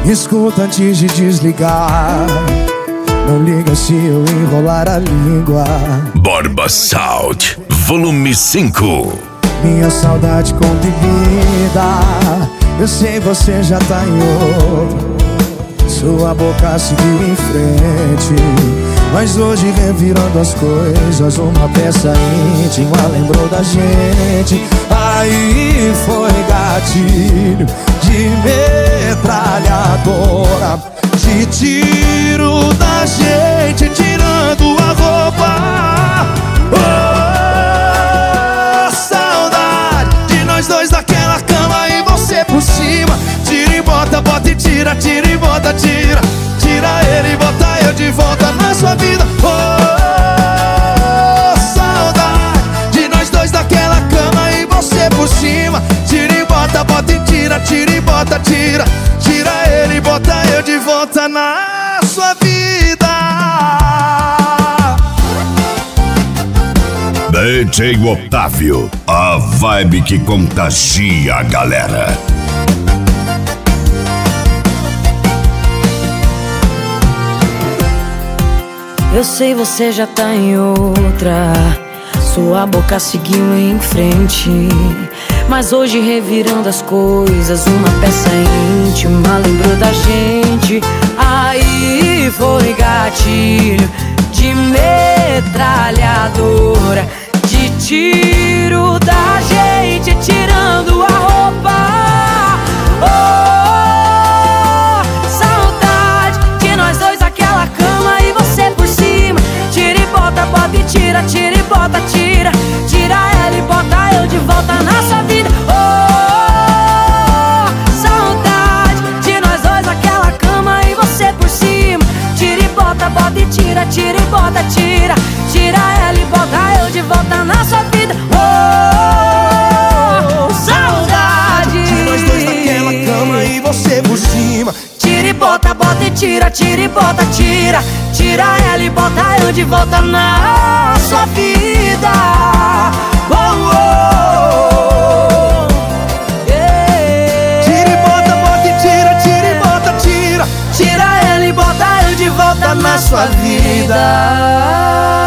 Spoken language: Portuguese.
Escuta antes de desligar. Não liga se eu enrolar a língua. Borba Sound, volume 5. Minha saudade comprimida. Eu sei você já tá em outro. Sua boca seguiu em frente, mas hoje revirando as coisas, uma peça íntima lembrou da gente. Aí foi gatilho de metralhadora, de tiro da gente tirando a roupa. Oh, saudade de nós dois naquela cama e você por cima. Tira e bota, bota e tira, tira e bota, tira. Tira ele e bota eu de volta na sua vida. Oh, saudade de nós dois naquela cama e você por cima. Tira e bota, bota e tira, tira e bota, tira. Tira ele e bota eu de volta na sua vida. DJ Otávio, a vibe que contagia a galera. Eu sei você já tá em outra. Sua boca seguiu em frente, mas hoje revirando as coisas, uma peça íntima lembrou da gente. Aí foi gatilho de metralhadora, de tiro da gente tirando a roupa. Oh, saudade de nós dois naquela cama e você por cima. Tira e bota, bota e tira, tira e bota, tira. Tira ela e bota eu de volta na sua vida. Oh, saudade de nós dois naquela cama e você por cima. Tira e bota, bota e tira, tira e bota, tira. Tira ela e bota eu de volta na sua vida. Oh, saudade de nós dois naquela cama e você por cima. Tira e bota, bota e tira, tira e bota, tira. Tira ela e bota eu de volta na sua vida. Oh, oh, yeah. Tira e bota, bota e tira, tira e bota, tira. Tira ela e bota eu de volta na sua vida.